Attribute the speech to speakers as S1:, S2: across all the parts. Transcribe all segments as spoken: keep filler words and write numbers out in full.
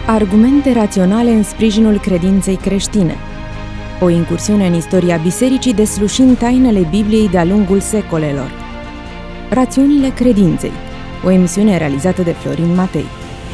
S1: Argumente raționale în sprijinul credinței creștine. O incursiune în istoria bisericii deslușind tainele Bibliei de-a lungul secolelor. Rațiunile credinței. O emisiune realizată de Florin Matei.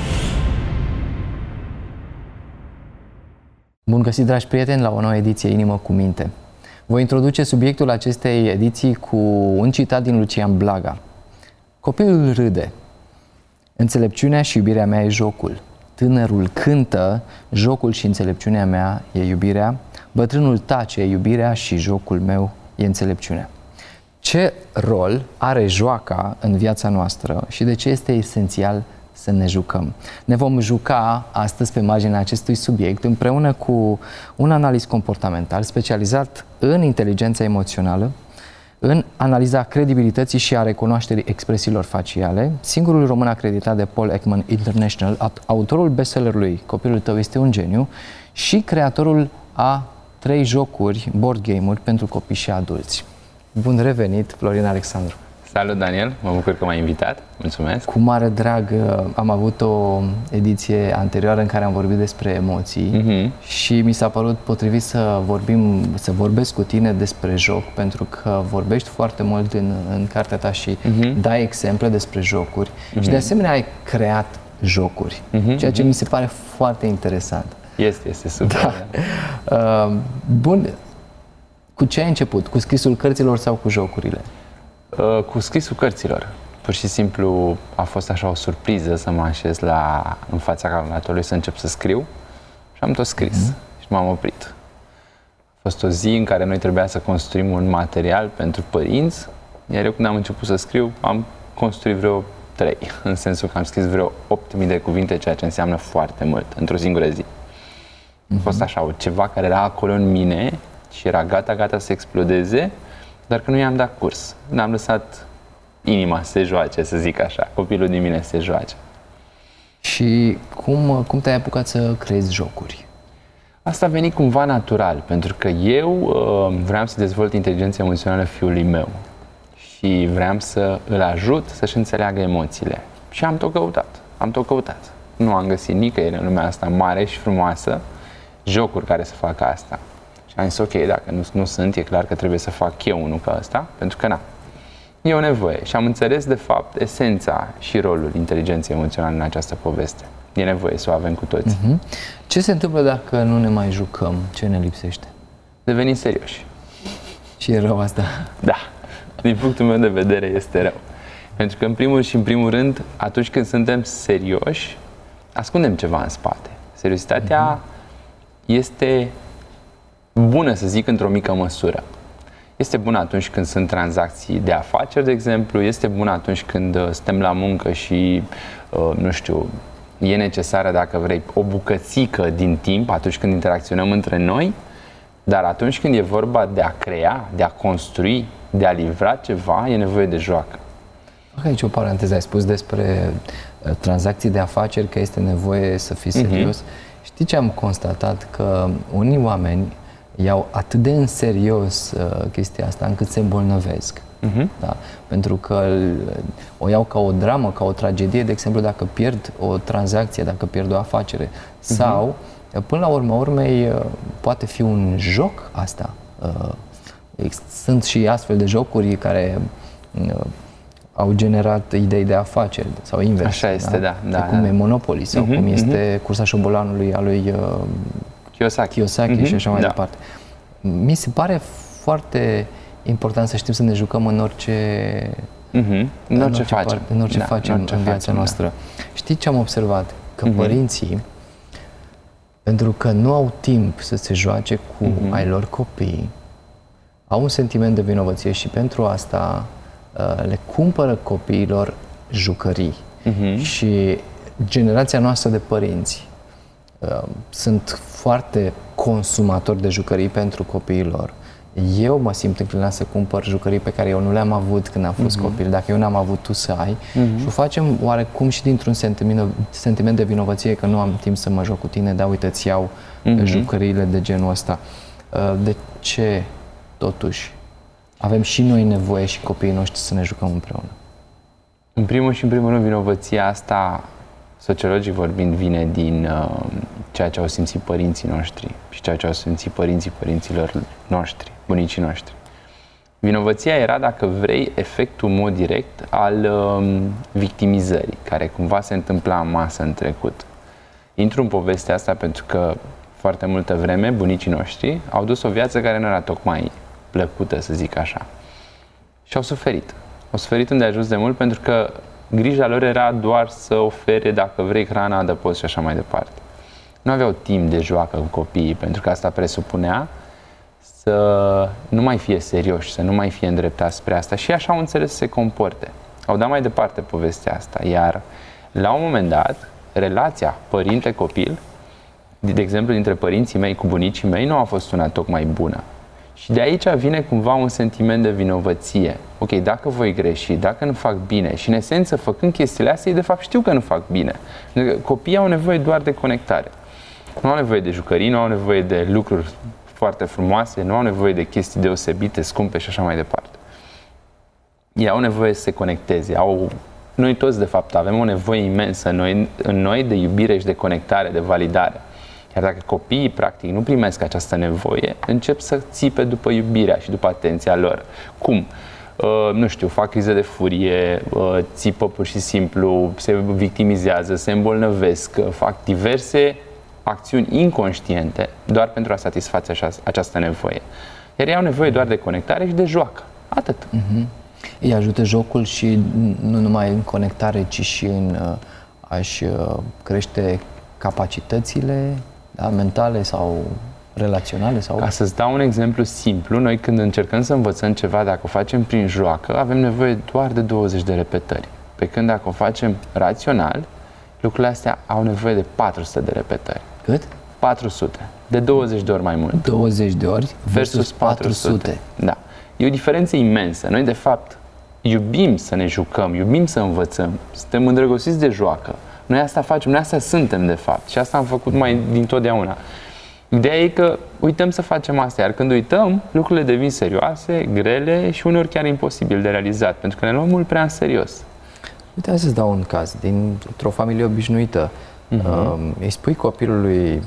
S2: Bun găsit, dragi prieteni, la o nouă ediție Inimă cu Minte. Voi introduce subiectul acestei ediții cu un citat din Lucian Blaga. Copilul râde. Înțelepciunea și iubirea mea e jocul. Tânărul cântă, jocul și înțelepciunea mea e iubirea. Bătrânul tace, iubirea și jocul meu e înțelepciunea. Ce rol are joaca în viața noastră și de ce este esențial să ne jucăm? Ne vom juca astăzi pe marginea acestui subiect împreună cu un analist comportamental specializat în inteligența emoțională, în analiza credibilității și a recunoașterii expresiilor faciale, singurul român acreditat de Paul Ekman International, autorul bestsellerului Copilul tău este un geniu și creatorul a trei jocuri, board game-uri pentru copii și adulți. Bun revenit, Florin Alexandru!
S3: Salut, Daniel! Mă bucur că m-ai invitat. Mulțumesc!
S2: Cu mare drag am avut o ediție anterioară în care am vorbit despre emoții uh-huh. și mi s-a părut potrivit să vorbim, să vorbesc cu tine despre joc, pentru că vorbești foarte mult în, în cartea ta și uh-huh. dai exemple despre jocuri uh-huh. și de asemenea ai creat jocuri, uh-huh. ceea ce mi se pare foarte interesant.
S3: Este, este super.
S2: Da. Uh, bun, cu ce ai început? Cu scrisul cărților sau cu jocurile?
S3: Uh, cu scrisul cărților. Pur și simplu a fost așa o surpriză să mă așez la, în fața calculatorului să încep să scriu și am tot scris mm-hmm. și m-am oprit. A fost o zi în care noi trebuia să construim un material pentru părinți, iar eu când am început să scriu am construit vreo trei, în sensul că am scris vreo opt mii de cuvinte, ceea ce înseamnă foarte mult într-o singură zi. Mm-hmm. A fost așa, ceva care era acolo în mine și era gata, gata să explodeze, dar că nu i-am dat curs. N-am lăsat inima să se joace, să zic așa. Copilul din mine să se joace.
S2: Și cum, cum te-ai apucat să creezi jocuri?
S3: Asta a venit cumva natural, pentru că eu uh, vreau să dezvolt inteligența emoțională fiului meu și vreau să îl ajut să-și înțeleagă emoțiile. Și am tot căutat, am tot căutat. Nu am găsit nicăieri în lumea asta mare și frumoasă jocuri care să facă asta. Și am zis, ok, dacă nu, nu sunt, e clar că trebuie să fac eu unul ca ăsta, pentru că na, e o nevoie. Și am înțeles, de fapt, esența și rolul inteligenței emoționale în această poveste. E nevoie să o avem cu toți.
S2: Uh-huh. Ce se întâmplă dacă nu ne mai jucăm? Ce ne lipsește?
S3: Devenim serioși.
S2: Și e rău asta?
S3: Da. Din punctul meu de vedere este rău. Pentru că, în primul și în primul rând, atunci când suntem serioși, ascundem ceva în spate. Seriozitatea uh-huh. este bună, să zic, într-o mică măsură. Este bună atunci când sunt tranzacții de afaceri, de exemplu, este bună atunci când uh, suntem la muncă și, uh, nu știu, e necesară, dacă vrei, o bucățică din timp atunci când interacționăm între noi, dar atunci când e vorba de a crea, de a construi, de a livra ceva, e nevoie de joacă.
S2: Aici o paranteză, ai spus despre uh, tranzacții de afaceri, că este nevoie să fii serios. Uh-huh. Știi ce am constatat? Că unii oameni iau atât de în serios uh, chestia asta încât se îmbolnăvesc. Uh-huh. Da? Pentru că o iau ca o dramă, ca o tragedie, de exemplu, dacă pierd o tranzacție, dacă pierd o afacere. Uh-huh. Sau, până la urmă urmei, uh, poate fi un joc asta. Uh, sunt și astfel de jocuri care uh, au generat idei de afaceri sau invers.
S3: Așa este, da. da, da
S2: cum
S3: da.
S2: e Monopoly sau uh-huh, cum este uh-huh. Cursa șobolanului a lui uh,
S3: Kiyosaki,
S2: Kiyosaki uh-huh. și așa mai
S3: da.
S2: departe. Mi se pare foarte important să știm să ne jucăm în orice,
S3: uh-huh. în
S2: în
S3: orice
S2: orice
S3: facem,
S2: parte, în orice
S3: da,
S2: facem în, orice în viața facem, noastră. Da. Știi ce am observat? Că uh-huh. părinții, pentru că nu au timp să se joace cu uh-huh. ai lor copii, au un sentiment de vinovăție și pentru asta uh, le cumpără copiilor jucării. Uh-huh. Și generația noastră de părinți uh, sunt foarte consumatori de jucării pentru copiii lor. Eu mă simt înclinat să cumpăr jucării pe care eu nu le-am avut când am fost uh-huh. copil. Dacă eu n-am avut, tu să ai. Uh-huh. Și o facem oarecum și dintr-un sentiment, sentiment de vinovăție că nu am timp să mă joc cu tine, dar uite, îți iau uh-huh. jucăriile de genul ăsta. Uh, de ce, totuși, avem și noi nevoie și copiii noștri să ne jucăm împreună?
S3: În primul și în primul rând, vinovăția asta sociologic vorbind, vine din uh, ceea ce au simțit părinții noștri și ceea ce au simțit părinții părinților noștri, bunicii noștri. Vinovăția era, dacă vrei, efectul în mod direct al uh, victimizării, care cumva se întâmpla în masă în trecut. Intru în povestea asta pentru că foarte multă vreme bunicii noștri au dus o viață care nu era tocmai plăcută, să zic așa. Și au suferit. Au suferit îndeajuns de mult pentru că grija lor era doar să ofere, dacă vrei, hrana, adăpost și așa mai departe. Nu aveau timp de joacă cu copiii, pentru că asta presupunea să nu mai fie serioși, să nu mai fie îndreptați spre asta și așa au înțeles să se comporte. Au dat mai departe povestea asta, iar la un moment dat, relația părinte-copil, de exemplu, dintre părinții mei cu bunicii mei, nu a fost una tocmai bună. Și de aici vine cumva un sentiment de vinovăție. Ok, dacă voi greși, dacă nu fac bine și în esență, făcând chestiile astea, de fapt știu că nu fac bine. Copiii au nevoie doar de conectare. Nu au nevoie de jucării, nu au nevoie de lucruri foarte frumoase, nu au nevoie de chestii deosebite, scumpe și așa mai departe. Ei au nevoie să se conecteze. Au... Noi toți, de fapt, avem o nevoie imensă în noi, în noi de iubire și de conectare, de validare. Iar dacă copiii, practic, nu primesc această nevoie, încep să țipe după iubirea și după atenția lor. Cum? Uh, nu știu, fac crize de furie, uh, țipă pur și simplu, se victimizează, se îmbolnăvesc, uh, fac diverse acțiuni inconștiente doar pentru a satisface așa, această nevoie. Iar ei au nevoie doar de conectare și de joacă. Atât.
S2: Uh-huh. Îi ajută jocul și nu numai în conectare, ci și în uh, a-și uh, crește capacitățile, da, mentale sau relaționale? Sau...
S3: Ca să-ți dau un exemplu simplu, noi când încercăm să învățăm ceva, dacă o facem prin joacă, avem nevoie doar de douăzeci de repetări. Pe când dacă o facem rațional, lucrurile astea au nevoie de patru sute de repetări.
S2: Cât?
S3: patru sute. De douăzeci de ori mai mult.
S2: douăzeci de ori
S3: versus patru sute. Da. E o diferență imensă. Noi, de fapt, iubim să ne jucăm, iubim să învățăm, suntem îndrăgostiți de joacă. Noi asta facem, noi asta suntem, de fapt. Și asta am făcut mai dintotdeauna. Ideea e că uităm să facem asta, iar când uităm, lucrurile devin serioase, grele și uneori chiar imposibil de realizat, pentru că ne luăm mult prea în serios.
S2: Uite, hai să-ți dau un caz. Dintr-o familie obișnuită, uh-huh. uh, îi spui copilului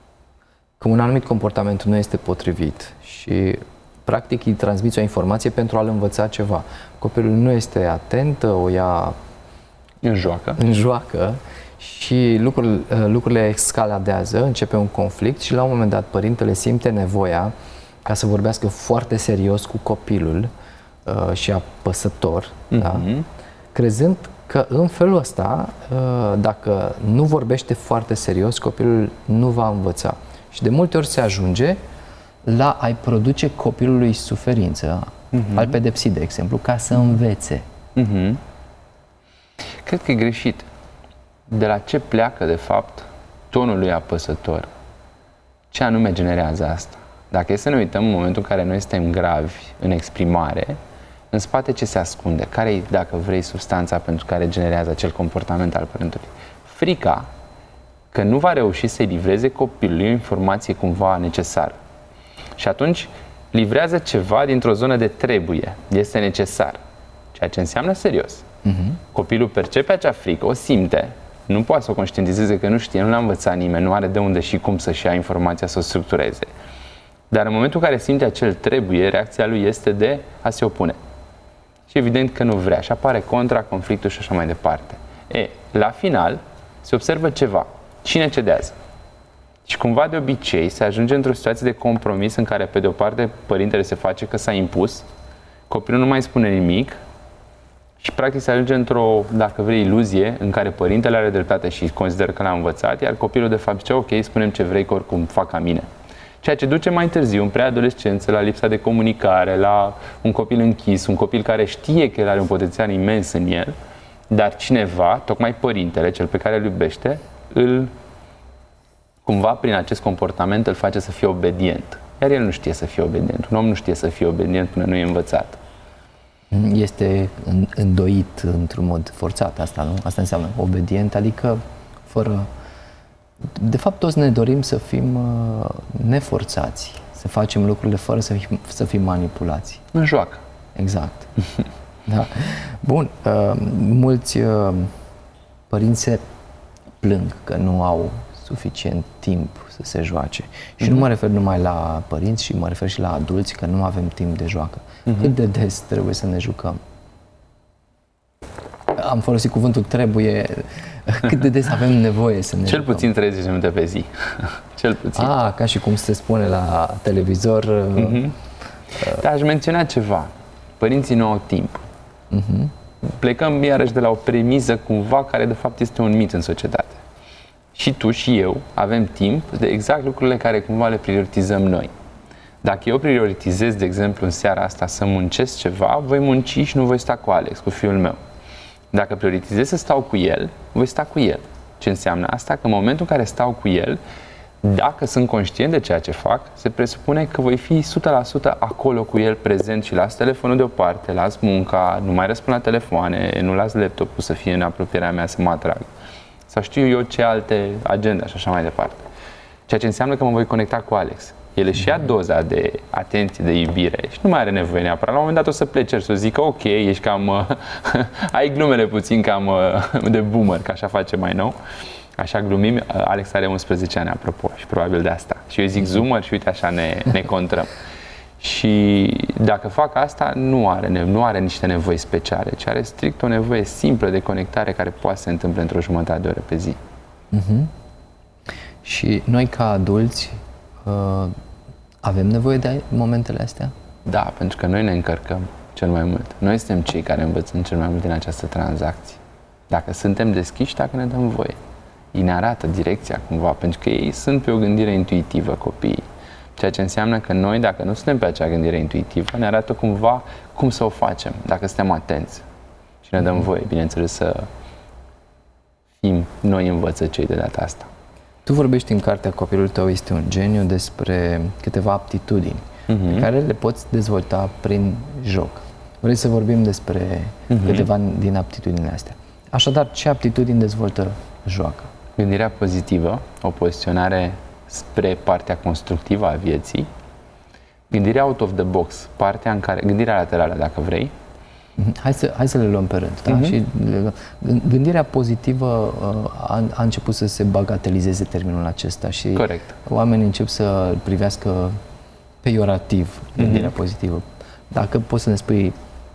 S2: că un anumit comportament nu este potrivit și practic îi transmiți o informație pentru a-l învăța ceva. Copilul nu este atent, o ia
S3: în joacă,
S2: în joacă și lucrurile, lucrurile escaladează, începe un conflict și la un moment dat părintele simte nevoia ca să vorbească foarte serios cu copilul uh, și apăsător, uh-huh. da? Crezând că în felul ăsta, uh, dacă nu vorbește foarte serios, copilul nu va învăța. Și de multe ori se ajunge la a-i produce copilului suferință, uh-huh. al pedepsi, de exemplu, ca să învețe.
S3: Uh-huh. Cred că e greșit. De la ce pleacă, de fapt, tonul lui apăsător? Ce anume generează asta? Dacă e să ne uităm în momentul în care noi suntem gravi în exprimare, în spate ce se ascunde? Care e, dacă vrei, substanța pentru care generează acel comportament al părintului? Frica că nu va reuși să-i livreze copilului o informație cumva necesară. Și atunci livrează ceva dintr-o zonă de trebuie. Este necesar. Ceea ce înseamnă serios. Uh-huh. Copilul percepe acea frică, o simte, nu poate să o conștientizeze că nu știe, nu l-a învățat nimeni, nu are de unde și cum să-și ia informația, să o structureze. Dar în momentul în care simte acel trebuie, reacția lui este de a se opune. Și evident că nu vrea. Și apare contra, conflictul și așa mai departe. E, la final, se observă ceva. Cine cedează? Și cumva de obicei se ajunge într-o situație de compromis în care, pe de o parte, părintele se face că s-a impus, copilul nu mai spune nimic și practic se ajunge într-o, dacă vrei, iluzie în care părintele are dreptate și consideră că l-a învățat, iar copilul de fapt zice, ok, spunem ce vrei, că oricum fac ca mine. Ceea ce duce mai târziu, în preadolescență, la lipsa de comunicare, la un copil închis, un copil care știe că el are un potențial imens în el, dar cineva, tocmai părintele, cel pe care îl iubește, îl, cumva prin acest comportament îl face să fie obedient. Iar el nu știe să fie obedient. Un om nu știe să fie obedient până nu e învățat.
S2: Este îndoit într-un mod forțat asta, nu? Asta înseamnă obedient, adică fără... De fapt, toți ne dorim să fim uh, neforțați, să facem lucrurile fără să fim, să fim manipulați.
S3: În joacă.
S2: Exact. Da. Bun, uh, mulți uh, părinți se plâng că nu au suficient timp să se joace. Și mm-hmm. nu mă refer numai la părinți, ci mă refer și la adulți, că nu avem timp de joacă. Mm-hmm. Cât de des trebuie să ne jucăm? Am folosit cuvântul trebuie. Cât de des avem nevoie să ne
S3: Cel
S2: jucăm?
S3: puțin treizeci de minute pe zi. Cel puțin.
S2: Ah, ca și cum se spune la televizor.
S3: Mm-hmm. Dar aș menționa ceva. Părinții nu au timp. Mm-hmm. Plecăm iarăși de la o premiză cumva care de fapt este un mit în societate. Și tu și eu avem timp de exact lucrurile care cumva le prioritizăm noi. Dacă eu prioritizez, de exemplu, în seara asta să muncesc ceva, voi munci și nu voi sta cu Alex, cu fiul meu. Dacă prioritizez să stau cu el, voi sta cu el. Ce înseamnă asta? Că în momentul în care stau cu el, dacă sunt conștient de ceea ce fac, se presupune că voi fi o sută la sută acolo cu el, prezent, și las telefonul deoparte, las munca, nu mai răspund la telefoane, nu las laptopul să fie în apropierea mea să mă atrag. Sau știu eu ce alte agenda și așa mai departe. Ceea ce înseamnă că mă voi conecta cu Alex. El își ia doza de atenție, de iubire și nu mai are nevoie neapărat. La un moment dat o să plece și să zică ok, ești cam... ai glumele puțin cam de boomer, că așa face mai nou. Așa glumim. Alex are unsprezece ani, apropo, și probabil de asta. Și eu zic zoomer și uite așa ne, ne contrăm. Și dacă fac asta, nu are, nu are niște nevoi speciale, ci are strict o nevoie simplă de conectare care poate să se întâmple într-o jumătate de oră pe zi.
S2: Uh-huh. Și noi ca adulți uh, avem nevoie de momentele astea?
S3: Da, pentru că noi ne încărcăm cel mai mult. Noi suntem cei care învățăm cel mai mult din această tranzacție. Dacă suntem deschiși, dacă ne dăm voie. Ei ne arată direcția cumva, pentru că ei sunt pe o gândire intuitivă, copiii. Ceea ce înseamnă că noi, dacă nu suntem pe acea gândire intuitivă, ne arată cumva cum să o facem, dacă suntem atenți. Și ne dăm voie, bineînțeles, să fim noi învățăcei de data asta.
S2: Tu vorbești în cartea Copilul tău este un geniu despre câteva aptitudini uh-huh. pe care le poți dezvolta prin joc. Vrei să vorbim despre uh-huh. câteva din aptitudinile astea. Așadar, ce aptitudini dezvoltă joaca?
S3: Gândirea pozitivă, o poziționare spre partea constructivă a vieții, gândirea out of the box, partea în care, gândirea laterală, dacă vrei.
S2: Hai să, hai să le luăm pe rând. Da? Uh-huh. Și gândirea pozitivă a, a început să se bagatelizeze termenul acesta și
S3: Corect.
S2: Oamenii încep să privească peiorativ gândirea uh-huh. pozitivă. Dacă poți să ne spui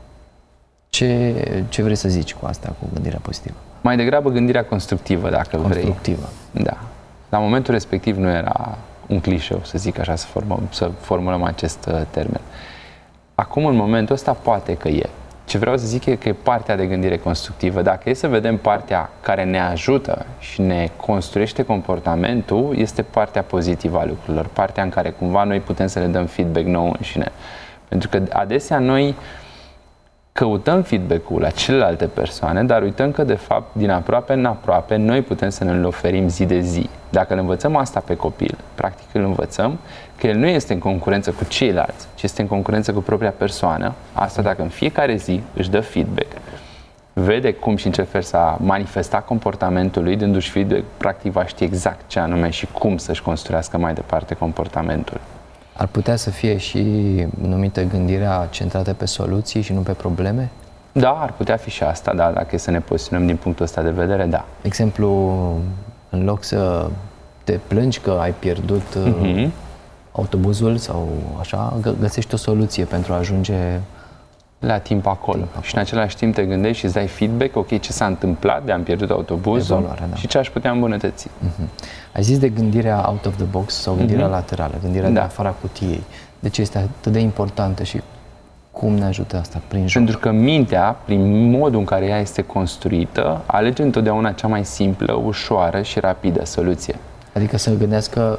S2: ce, ce vrei să zici cu asta, cu gândirea pozitivă?
S3: Mai degrabă gândirea constructivă, dacă
S2: constructivă.
S3: vrei.
S2: Constructivă.
S3: Da. La momentul respectiv nu era un clișeu, să zic așa, să formulăm, să formulăm acest uh, termen. Acum, în momentul ăsta, poate că e. Ce vreau să zic e că e partea de gândire constructivă. Dacă e să vedem partea care ne ajută și ne construiește comportamentul, este partea pozitivă a lucrurilor. Partea în care cumva noi putem să le dăm feedback nou înșine. Pentru că adesea noi căutăm feedback-ul la celelalte persoane, dar uităm că, de fapt, din aproape în aproape, noi putem să ne-l oferim zi de zi. Dacă îl învățăm asta pe copil, practic îl învățăm că el nu este în concurență cu ceilalți, ci este în concurență cu propria persoană. Asta dacă în fiecare zi își dă feedback, vede cum și în ce fel s-a manifestat comportamentul lui, dându-și feedback, practic va ști exact ce anume și cum să-și construiască mai departe comportamentul.
S2: Ar putea să fie și numită gândirea centrată pe soluții și nu pe probleme?
S3: Da, ar putea fi și asta, da, dacă e să ne poziționăm din punctul ăsta de vedere, da.
S2: Exemplu, în loc să te plângi că ai pierdut uh-huh. autobuzul sau așa, găsești o soluție pentru a ajunge
S3: la timp acolo. timp acolo. Și în același timp te gândești și îți dai feedback, ok, ce s-a întâmplat de am pierdut autobuzul Evaluare, da. și ce aș putea îmbunătăți. Uh-huh.
S2: Ai zis de gândirea out of the box sau gândirea uh-huh. laterală, gândirea
S3: da.
S2: de afara cutiei. De ce este atât de importantă și cum ne ajută asta prin joc?
S3: Pentru că mintea, prin modul în care ea este construită, alege întotdeauna cea mai simplă, ușoară și rapidă soluție.
S2: Adică să gândească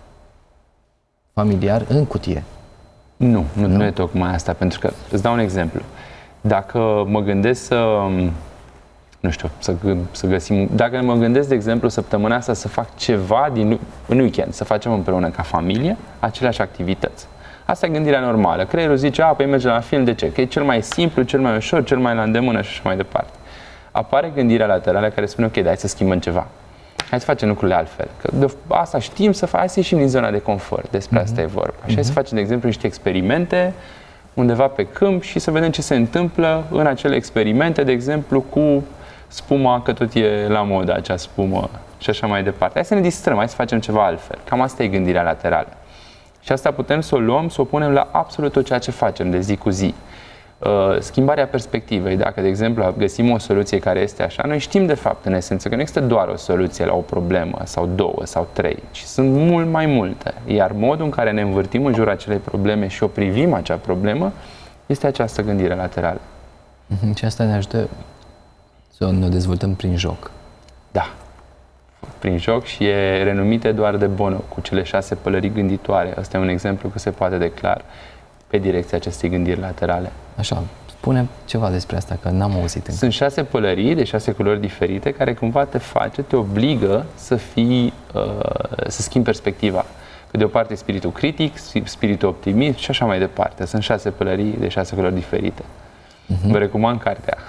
S2: familiar în cutie.
S3: Nu, nu, nu, nu e tocmai asta, pentru că îți dau un exemplu. Dacă mă gândesc să, nu știu, să, să găsim, dacă mă gândesc, de exemplu, săptămâna asta să fac ceva din, în weekend, să facem împreună ca familie aceleași activități. Asta e gândirea normală. Creierul zice, a, păi mergem la film, de ce? Că e cel mai simplu, cel mai ușor, cel mai la îndemână și așa mai departe. Apare gândirea laterală care spune, ok, dar hai să schimbăm ceva. Hai să facem lucrurile altfel. Că de asta știm să facem, hai să ieșim din zona de confort. Despre mm-hmm. asta e vorba. Și mm-hmm. hai să facem, de exemplu, niște experimente undeva pe câmp și să vedem ce se întâmplă în acele experimente, de exemplu, cu spuma, că tot e la modă acea spumă și așa mai departe. Hai să ne distrăm, hai să facem ceva altfel. Cam asta e gândirea laterală. Și asta putem să o luăm, să o punem la absolut tot ceea ce facem de zi cu zi. Uh, schimbarea perspectivei. Dacă, de exemplu, găsim o soluție care este așa, noi știm de fapt, în esență, că nu există doar o soluție la o problemă, sau două, sau trei, ci sunt mult mai multe. Iar modul în care ne învârtim în jurul acelei probleme și o privim acea problemă, este această gândire laterală.
S2: Și asta ne ajută să ne dezvoltăm prin joc.
S3: Da. Prin joc și e renumită doar de Bono, cu cele șase pălării gânditoare. Asta e un exemplu cât se poate de clar pe direcția acestei gândiri laterale.
S2: Așa, spune ceva despre asta, că n-am auzit încă.
S3: Sunt șase pălării de șase culori diferite care cumva te face, te obligă să fii, uh, să schimbi perspectiva. Pe de o parte spiritul critic, spiritul optimist și așa mai departe. Sunt șase pălării de șase culori diferite. Uh-huh. Vă recomand cartea.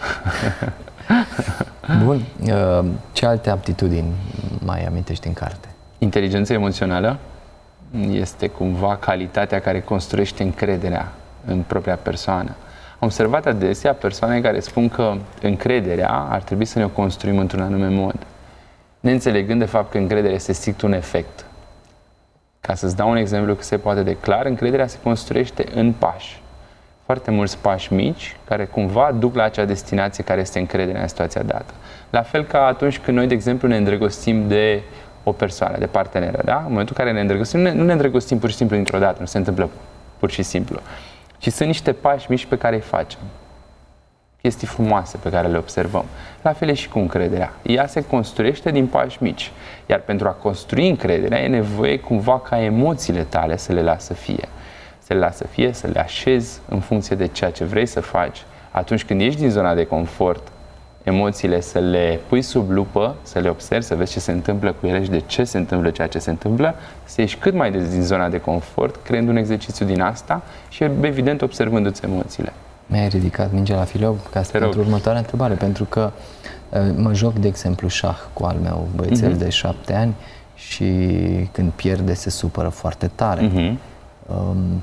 S2: Bun. Ce alte aptitudini mai amintești în carte?
S3: Inteligența emoțională este cumva calitatea care construiește încrederea în propria persoană. Am observat adesea persoane care spun că încrederea ar trebui să ne o construim într-un anume mod, neînțelegând de fapt că încrederea este strict un efect. Ca să-ți dau un exemplu cât se poate de clar, încrederea se construiește în pași. Foarte mulți pași mici care cumva duc la acea destinație care este încrederea în situația dată. La fel ca atunci când noi, de exemplu, ne îndrăgostim de o persoană, de parteneră, da? În momentul în care ne îndrăgostim, nu ne, nu ne îndrăgostim pur și simplu dintr-o dată, nu se întâmplă pur și simplu. Ci sunt niște pași mici pe care îi facem. Chestii frumoase pe care le observăm. La fel e și cu încrederea. Ea se construiește din pași mici. Iar pentru a construi încrederea e nevoie cumva ca emoțiile tale să le lasă fie. Să le lasă fie, să le așezi în funcție de ceea ce vrei să faci. Atunci când ieși din zona de confort, emoțiile să le pui sub lupă, să le observi, să vezi ce se întâmplă cu ele și de ce se întâmplă ceea ce se întâmplă, să ieși cât mai des din zona de confort, creând un exercițiu din asta și, evident, observându-ți emoțiile.
S2: Mi-ai ridicat mingea la fileu ca să pentru următoarea întrebare, pentru că mă joc, de exemplu, șah cu al meu băiețel uh-huh. de șapte ani și când pierde se supără foarte tare. Uh-huh. Um,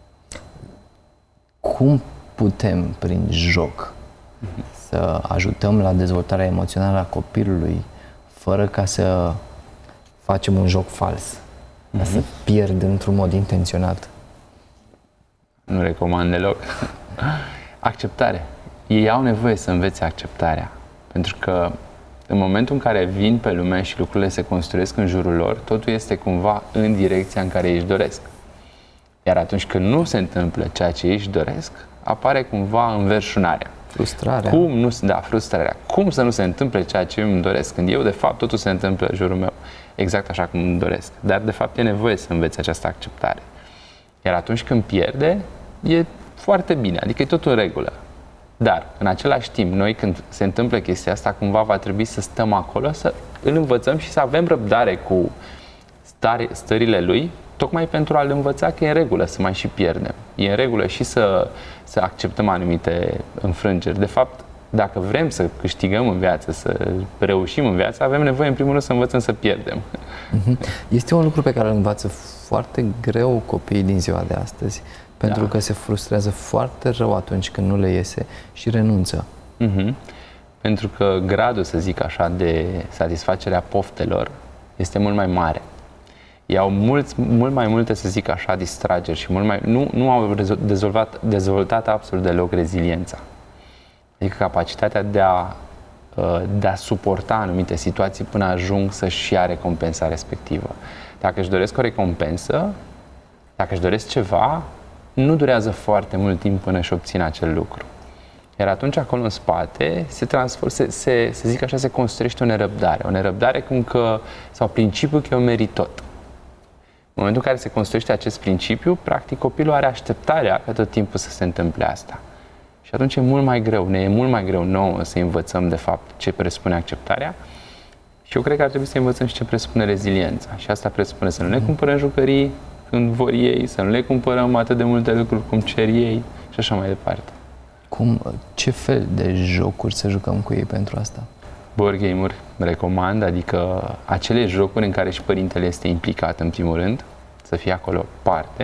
S2: cum putem, prin joc, uh-huh. să ajutăm la dezvoltarea emoțională a copilului fără ca să facem un joc fals, uh-huh. ca să pierd într-un mod intenționat?
S3: Nu recomand deloc. Acceptare. Ei au nevoie să învețe acceptarea. Pentru că în momentul în care vin pe lume și lucrurile se construiesc în jurul lor, totul este cumva în direcția în care ei își doresc. Iar atunci când nu se întâmplă ceea ce ei își doresc, apare cumva înverșunarea.
S2: Frustrarea.
S3: Cum nu, da, frustrarea. Cum să nu se întâmple ceea ce eu îmi doresc? Când eu, de fapt, totul se întâmplă în jurul meu exact așa cum îmi doresc. Dar, de fapt, e nevoie să înveți această acceptare. Iar atunci când pierde, e foarte bine, adică e totul în regulă. Dar, în același timp, noi când se întâmplă chestia asta, cumva va trebui să stăm acolo, să îl învățăm și să avem răbdare cu stare, stările lui, tocmai pentru a-l învăța că e în regulă să mai și pierdem. E în regulă și să, să acceptăm anumite înfrângeri. De fapt, dacă vrem să câștigăm în viață, să reușim în viață, avem nevoie, în primul rând, să învățăm să pierdem.
S2: Este un lucru pe care îl învață foarte greu copiii din ziua de astăzi, pentru da. că se frustrează foarte rău atunci când nu le iese și renunță. Uh-huh.
S3: Pentru că gradul, să zic așa, de satisfacere a poftelor este mult mai mare. Ei au mult, mult mai multe, să zic așa, distrageri și mult mai, nu, nu au dezvoltat, dezvoltat absolut deloc reziliența. Adică capacitatea de a, de a suporta anumite situații până ajung să-și ia recompensa respectivă. Dacă își doresc o recompensă, dacă își doresc ceva, nu durează foarte mult timp până își obțin acel lucru. Iar atunci, acolo în spate, se transformă, se, se, se zic așa, se construiește o nerăbdare. O nerăbdare cum că, sau principiul că eu merit tot. În momentul în care se construiește acest principiu, practic copilul are așteptarea ca tot timpul să se întâmple asta. Și atunci e mult mai greu, ne e mult mai greu nouă să învățăm de fapt ce presupune acceptarea. Și eu cred că ar trebui să învățăm și ce presupune reziliența. Și asta presupune să nu ne cumpărăm jucării când vor ei, să nu le cumpărăm atât de multe lucruri cum cer ei și așa mai departe.
S2: Cum, ce fel de jocuri să jucăm cu ei pentru asta?
S3: Board game-uri recomand, adică acele jocuri în care și părintele este implicat în primul rând, să fie acolo parte.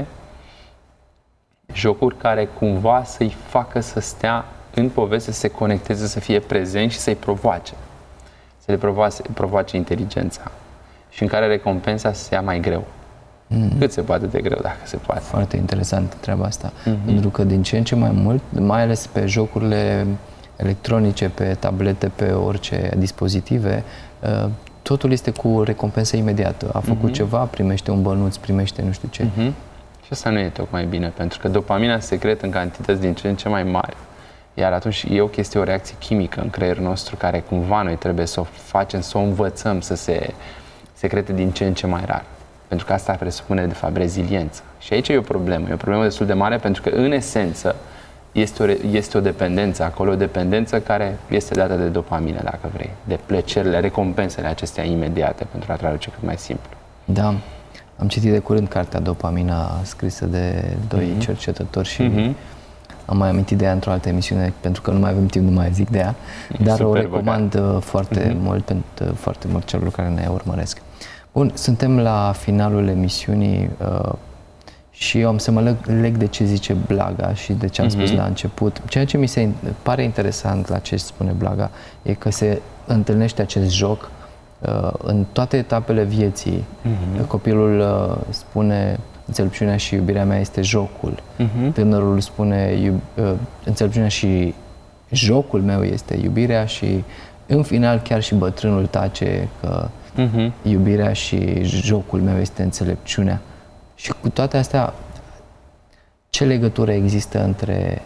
S3: Jocuri care cumva să-i facă să stea în poveste, să se conecteze, să fie prezent și să-i provoace. să le provoace, provoace inteligența și în care recompensa se ia mai greu. Mm-hmm. Cât se poate de greu, dacă se poate.
S2: Foarte interesant treaba asta. Mm-hmm. Pentru că din ce în ce mai mult, mai ales pe jocurile electronice, pe tablete, pe orice dispozitive, totul este cu recompensă imediată. A făcut mm-hmm. ceva, primește un bănuț, primește nu știu ce.
S3: Mm-hmm. Și asta nu e tocmai bine, pentru că dopamina se secretă în cantități din ce în ce mai mari. Iar atunci e o chestie, o reacție chimică în creierul nostru care cumva noi trebuie să o facem, să o învățăm să se secrete din ce în ce mai rar. Pentru că asta presupune, de fapt, reziliență. Și aici e o problemă. E o problemă destul de mare pentru că, în esență, este o, este o dependență acolo, o dependență care este dată de dopamină, dacă vrei, de plăcerile, recompensele acestea imediate, pentru a traduce cât mai simplu.
S2: Da. Am citit de curând cartea Dopamina, scrisă de doi mm-hmm. cercetători și mm-hmm. am mai amintit de ea într-o altă emisiune, pentru că nu mai avem timp, nu mai zic de ea, dar super o recomand băgat. foarte mm-hmm. mult pentru foarte mult celor care ne urmăresc. Bun, suntem la finalul emisiunii uh, și eu am să mă leg, leg de ce zice Blaga și de ce am mm-hmm. spus la început. Ceea ce mi se pare interesant la ce spune Blaga e că se întâlnește acest joc uh, în toate etapele vieții. Mm-hmm. Copilul uh, spune înțelepciunea și iubirea mea este jocul. Mm-hmm. Tânărul spune iub, uh, înțelepciunea și jocul meu este iubirea și în final chiar și bătrânul tace că uh-huh. iubirea și jocul meu este înțelepciunea. Și cu toate astea, ce legătură există între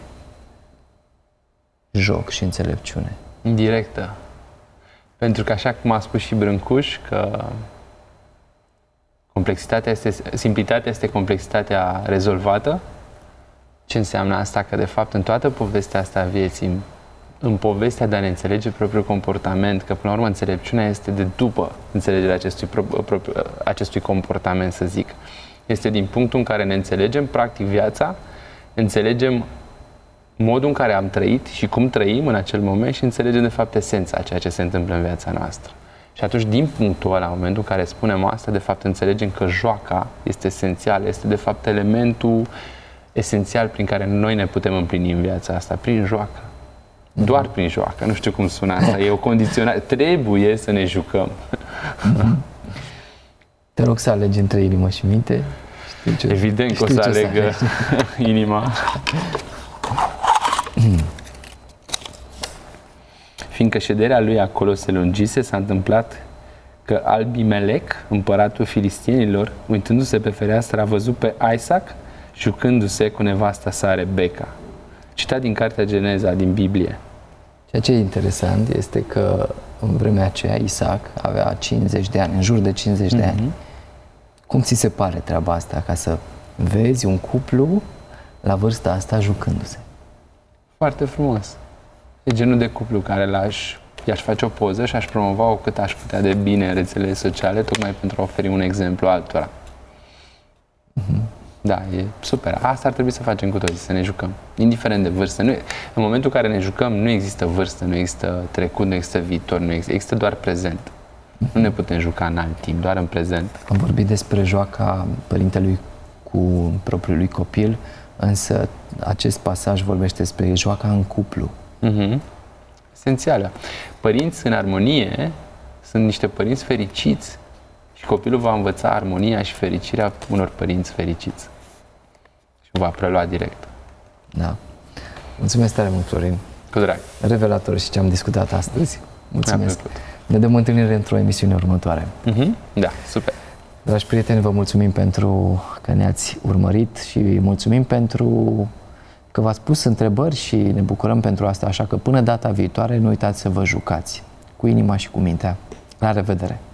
S2: joc și înțelepciune?
S3: Directă. Pentru că așa cum a spus și Brâncuș, că complexitatea este, simplitatea este complexitatea rezolvată. Ce înseamnă asta? Că de fapt în toată povestea asta a vieții, în povestea de a ne înțelege propriul comportament, că până la urmă înțelepciunea este de după înțelegerea acestui, acestui comportament, să zic. Este din punctul în care ne înțelegem practic viața, înțelegem modul în care am trăit și cum trăim în acel moment și înțelegem de fapt esența a ceea ce se întâmplă în viața noastră. Și atunci, din punctul ăla, în momentul în care spunem asta, de fapt înțelegem că joaca este esențială, este de fapt elementul esențial prin care noi ne putem împlini în viața asta, prin joacă. Doar prin joacă, nu știu cum sună asta, e o condiționare, trebuie să ne jucăm.
S2: Te rog să alegi între inimă și minte.
S3: Ce, evident că o să aleg să inima. Fiindcă șederea lui acolo se lungise, s-a întâmplat că Abimelec, împăratul filistienilor, uitându-se pe fereastră, a văzut pe Isaac jucându-se cu nevasta sa Rebecca. Citat din cartea Geneza, din Biblie.
S2: Ceea ce e interesant este că în vremea aceea Isaac avea cincizeci de ani, în jur de cincizeci mm-hmm. de ani. Cum ți se pare treaba asta, ca să vezi un cuplu la vârsta asta jucându-se?
S3: Foarte frumos. E genul de cuplu care l-aș, i-aș face o poză și aș promova-o cât aș putea de bine în rețelele sociale, tocmai pentru a oferi un exemplu altora. Mm-hmm. Da, e super. Asta ar trebui să facem cu toții, să ne jucăm. Indiferent de vârstă. Nu, în momentul în care ne jucăm, nu există vârstă, nu există trecut, nu există viitor, nu există, există doar prezent. Mm-hmm. Nu ne putem juca în alt timp, doar în prezent.
S2: Am vorbit despre joaca părintelui cu propriul lui copil, însă acest pasaj vorbește despre joaca în cuplu.
S3: Mm-hmm. Esențială. Părinți în armonie sunt niște părinți fericiți. Și copilul va învăța armonia și fericirea unor părinți fericiți. Și va prelua direct.
S2: Da. Mulțumesc tare mult, Florin.
S3: Cu drag.
S2: Revelator și ce am discutat astăzi. Mulțumesc. Ne dăm întâlnire într-o emisiune următoare.
S3: Mm-hmm. Da, super.
S2: Dragi prieteni, vă mulțumim pentru că ne-ați urmărit și mulțumim pentru că v-ați pus întrebări și ne bucurăm pentru asta, așa că până data viitoare nu uitați să vă jucați cu inima și cu mintea. La revedere!